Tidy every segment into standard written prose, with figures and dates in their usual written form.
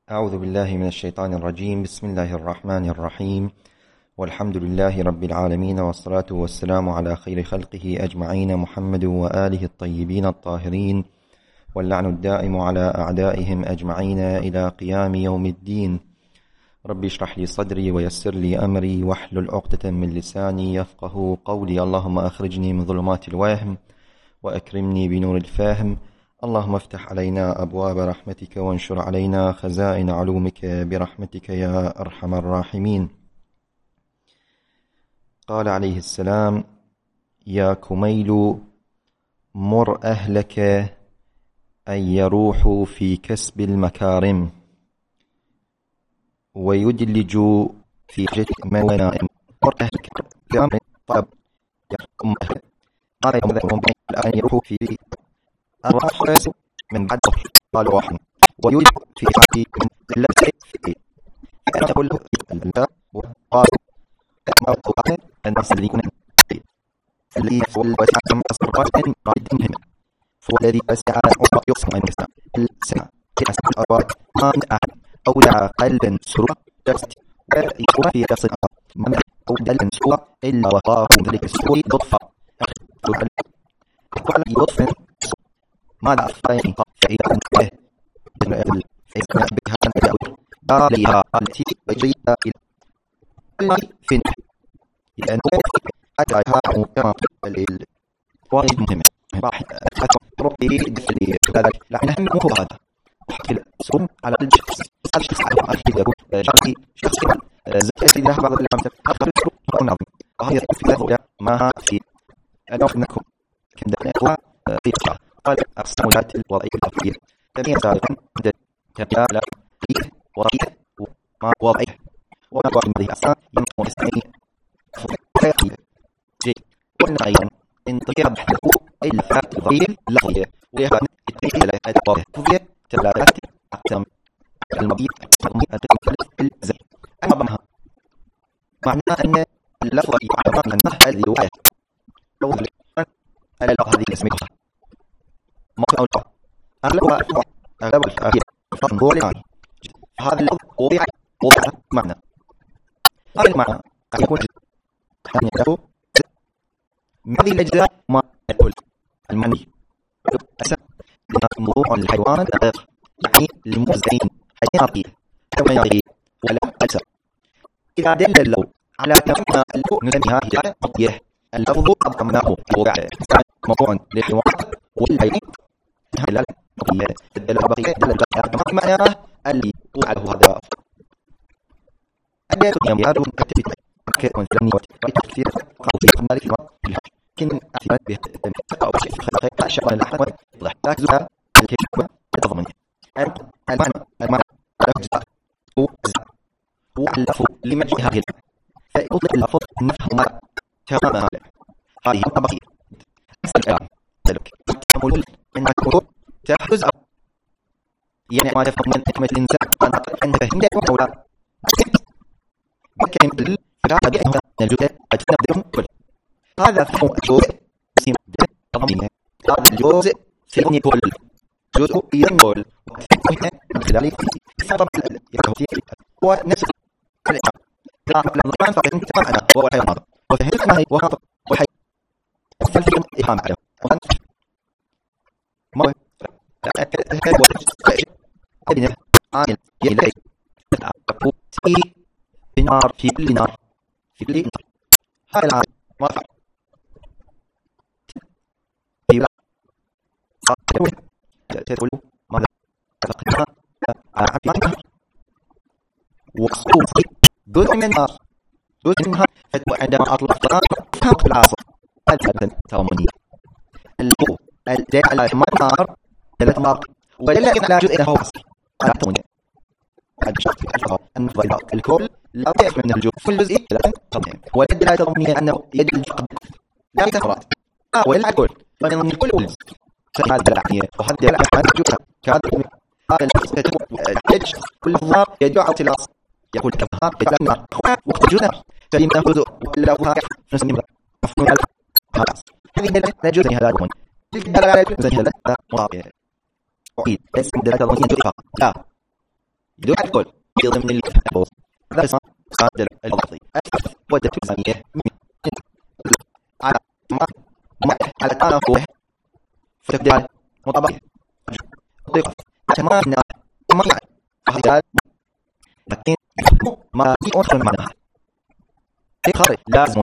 أعوذ بالله من الشيطان الرجيم. بسم الله الرحمن الرحيم، والحمد لله رب العالمين، والصلاة والسلام على خير خلقه أجمعين، محمد وآله الطيبين الطاهرين، واللعن الدائم على أعدائهم أجمعين إلى قيام يوم الدين. رب اشرح لي صدري ويسر لي أمري واحلل عقدة من لساني يفقه قولي. اللهم أخرجني من ظلمات الوهم وأكرمني بنور الفهم. اللهم افتح علينا أبواب رحمتك وانشر علينا خزائن علومك برحمتك يا أرحم الراحمين. قال عليه السلام: يا كميل مر أهلك أن يروحوا في كسب المكارم ويدلجوا في جد موانائم. مر أهلك كامل طلب قال يوم أن يروحوا في الرأس من بعد قال واحد ويوجد في حقي التي أنا أقول له وقال ما أقول الناس اللي يكون اللي هو الوسع أصبرات قادمهم هو الذي وسع يقسم أن يسع السمع كأسع الأرواح قام أودع قلبا سرورا جسد ويقوم في جسد من أودع سرورا إلا وقاه ذلك السرور ضفا وقال يضفا ماذا أفضل فإذا أنت فإذا بها الأول عليها التي جيدة إلى فين لأنه أتاها كما الواجب مهم واحد ربي دفلي كذلك لعنه مو هذا حكي السم على الشخص الشخص على يقول شخصي شخصي زكي له بعض الأمثلة أخذ السم وهي في له ما في أنكم كم هو قيقة قال الصمولات الوضعية الأفضلية تميز ذلك عند تبيال قيق وضعية وما وضعية وما وضعية هذه الأسان يمكن يستعين فقيقية جيد قلنا أيضا إن طريقة بحثه الفات الضعيل لغوية ويها التقييد لا يتواضح فضية تلالات أقسام المبيت التقييد الزي أما بمها معنى أن اللفظة يعبر عن النهر الرواية لو ألا هذه اسمها ممكن أقول أغلب الأخير فانظر لعني هذا اللفظ وضع معنى هذا المعنى قد يكون أن يكون من هذه الأجزاء ما يقول المعني أسا موضوع الحيوان يعني الموزعين حياتي حيواني ولا أجزاء إذا دل اللو على تمام اللو نسميها هي اللفظ أضمناه وضع موضوع للحيوان والحيوان هذا البقية معناه اللي وضع له هذا أن يكون يمياد كتبت كون فلاني وتكثير قوي ذلك لكن اعتماد به أو شيء خلق أشياء الأحوال يوضح تاكزها الكلمة تضمن المعنى الأجزاء واللفظ لمجيء هذه فيطلق اللفظ نفهم تماما هذه البقية الآن ذلك تقول إن الكتب تحفظ يعني ما تفهم من حكمة الإنسان أن فهمت أو لا ممكن الفرع بأنه الجزء أجنبهم كل هذا فهم الجزء اسم الضمير هذا الجزء سيكون كل جزء ينقل وتفهمه من خلال سبب اليهودية ونفس الكلام الضمان فإن تفعل وهو حيوان وفهمت ما هي وهذا وحي فالفهم إفهام عليه ما هذا هو ابنه عائل يلي تقول بنار في كل نار في كل نار هذا العالم ما فعل في تقول ماذا تقدم عقلنا وصوف جزء من النار جزء منها عندما أطلق فهمت العاصف هذا ثواني القوة الدال على النار ثلاث نار ودل على جزء هو على ثواني الكل لا يفهم من الجزء في الجزء ودل على ثواني أنه يدل لا تفرات ولا الكل فإن الكل ولز فهذا العقية وهذا العقية جزء كهذا هذا الجزء كل الضار يدعو تلاص يقول كفها بتلمع وقت جزء فإنه جزء ولا فها نسميه مفهوم خلاص هذه لا جزء هذا الكون الدلالة على جزء هذا واقع وعيد اسم دلالة ضمنية جزء لا يدل على الكل في ضمن اللفظ. هذا اسمه صادر اللفظي. والالتزامية على تنافه فتبدأ مطابقة تمامنا هذا لكن ما يؤثر معناها خارج لازم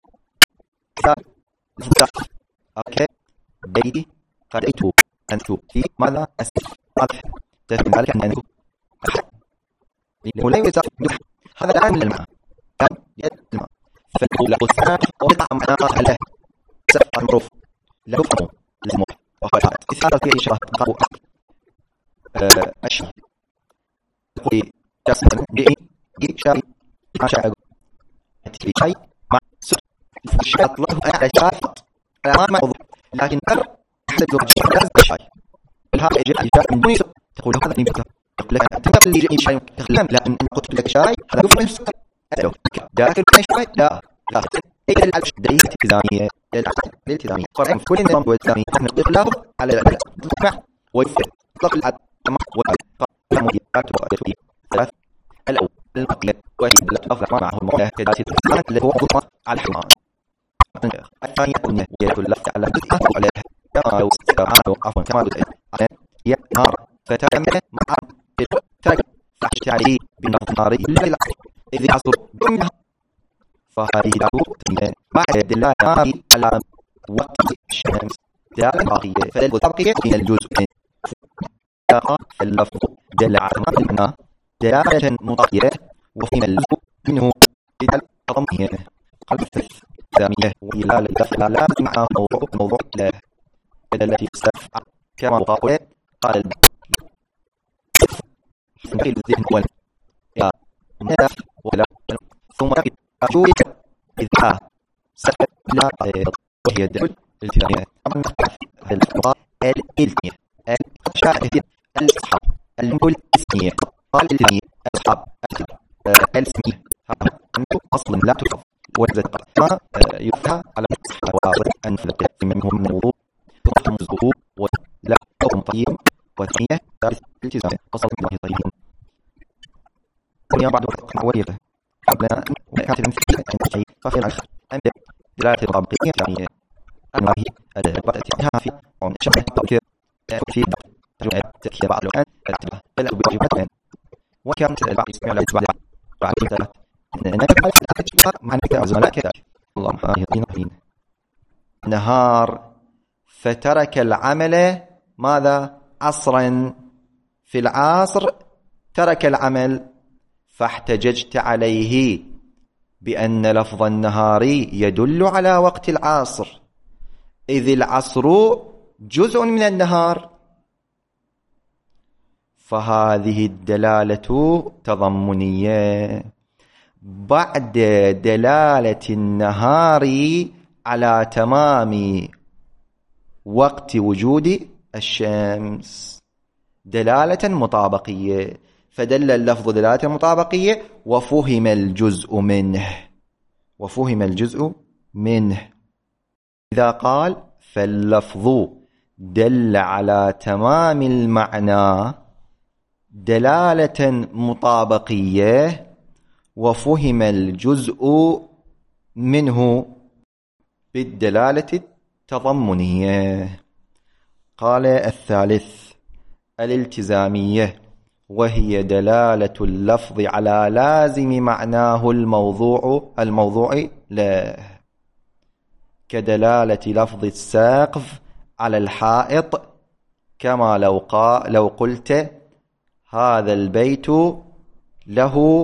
اوكي بيتي قرأت أنت في ماذا أسأل تفهم ذلك أن أنت ولا يوجد هذا الآن من الماء الماء فالأولى والثانية وقطع معناها له سفر المعروف لا يفهم الاسم وهو الحائط إثارة في إشارة قرأ أشهر تقولي جاسم بإي شاي ما شاء في شيء مع سر الشيء الله أعلى شيء ما موضوع لكن أر حدد لغة لازم شيء الهاء جاء من دون سر تقول هذا اللي بكتب يقول لك أنت اللي جاء شيء تخلم لا أن قلت لك شيء هذا يفهم السر ألو ذاك شيء لا إيه الالتزامية الالتزامية الالتزامية طبعا في كل نظام الالتزامي نطلق له على الإطلاق ويفرق إطلاق العد ثلاث الأول المقلة وهي التي معه المعنى كذلك اللي هو ضمن على الحمار الثانية أن يدل اللفظ على الأثر عليها كما لو استعملوا عفوا كما لو هي نار فتكمل مع ترك فحش عليه بالنار إلا العصر إذ العصر ضمنها فهذه العصر بعد الدلالة على وقت الشمس دلالة باقية فالباقية من الجزء اللفظ دل على معنى دلالة مطابقة وفهم اللفظ منه بدل تضمه قلب الثانية وإلى اللفظ لا معنى موضوع لا التي تستفع كما قال نقل الذهن هو يا نف ولا ثم أشوف إذا سحب لا وهي الدل التزامية الإلتزامية الشاهد الأصحاب المقول الاسمية قال الإلتزامية أصحاب الاسمية أنتم أصلا لا تفهم وإذا ما يفتح على الصحابة أنفلق منهم من الوضوء ثم الظهور ولا تقوم طيب وثانية ثالث الالتزام قصد الله طيبين ونيا بعد وقت وليته قبل كانت المثل عند شيء ففي الآخر عند دلالة الرابطية يعني أنها هي أدبتها في شرح التفكير في تفكير بعض الآن بل بواجبات وكانت بعض يسمع لا يتبع بعد ثلاث نجد مع نكتة زملاء كذلك اللهم يهدينا نهار فترك العمل ماذا عصرا في العصر ترك العمل فاحتججت عليه بأن لفظ النهار يدل على وقت العصر إذ العصر جزء من النهار فهذه الدلالة تضمنية بعد دلالة النهار على تمام وقت وجود الشمس دلالة مطابقية فدل اللفظ دلالة مطابقية وفهم الجزء منه إذا قال فاللفظ دل على تمام المعنى دلالة مطابقية وفهم الجزء منه بالدلالة التضمنية. قال الثالث الالتزامية وهي دلالة اللفظ على لازم معناه الموضوع له كدلالة لفظ السقف على الحائط كما لو قلت هذا البيت له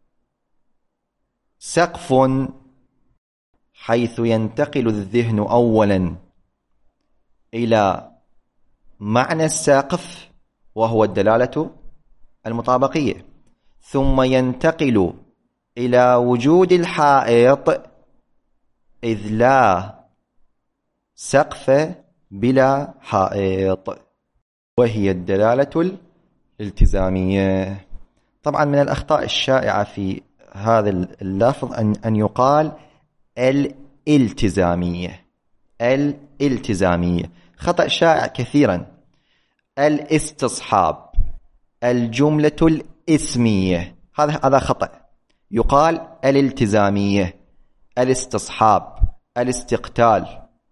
سقف حيث ينتقل الذهن أولا إلى معنى السقف وهو الدلالة المطابقية ثم ينتقل إلى وجود الحائط إذ لا سقف بلا حائط وهي الدلالة الالتزامية. طبعا من الأخطاء الشائعة في هذا اللفظ أن يقال الالتزامية خطأ شائع كثيرا. الاستصحاب الجملة الاسمية، هذا خطأ. يقال الالتزامية، الاستصحاب، الاستقتال،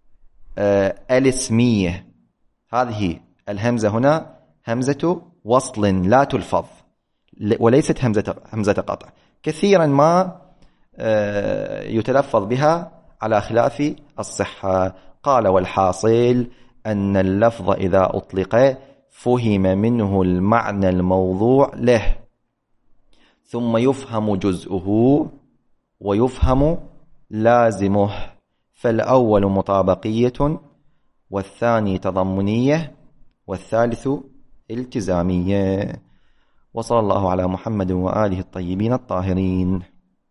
الاسمية. هذه الهمزة هنا همزة وصل لا تلفظ وليست همزة قطع. كثيرا ما يتلفظ بها على خلاف الصحة. قال والحاصل أن اللفظ إذا أطلق فهم منه المعنى الموضوع له، ثم يفهم جزءه ويفهم لازمه، فالأول مطابقية، والثاني تضمنية، والثالث التزامية. وصلى الله على محمد وآله الطيبين الطاهرين.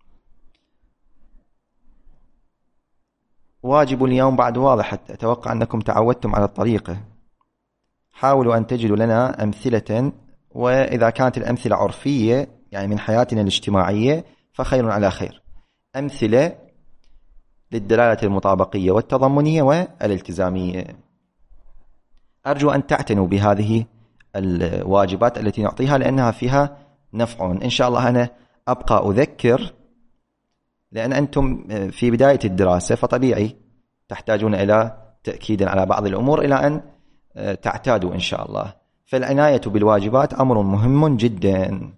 واجب اليوم بعد واضح، أتوقع أنكم تعودتم على الطريقة. حاولوا أن تجدوا لنا أمثلة، وإذا كانت الأمثلة عرفية يعني من حياتنا الاجتماعية فخير على خير. أمثلة للدلالة المطابقية والتضمنية والالتزامية. أرجو أن تعتنوا بهذه الواجبات التي نعطيها لأنها فيها نفع إن شاء الله. أنا أبقى أذكر لأن أنتم في بداية الدراسة، فطبيعي تحتاجون إلى تأكيد على بعض الأمور إلى أن تعتادوا إن شاء الله. فالعناية بالواجبات أمر مهم جدا.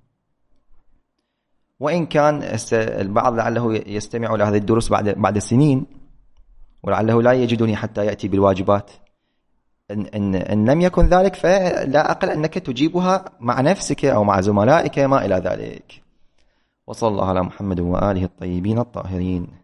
وإن كان البعض لعله يستمع لهذه الدروس بعد سنين، ولعله لا يجدني حتى يأتي بالواجبات. إن لم يكن ذلك فلا أقل أنك تجيبها مع نفسك أو مع زملائك ما إلى ذلك. وصلى الله على محمد وآله الطيبين الطاهرين.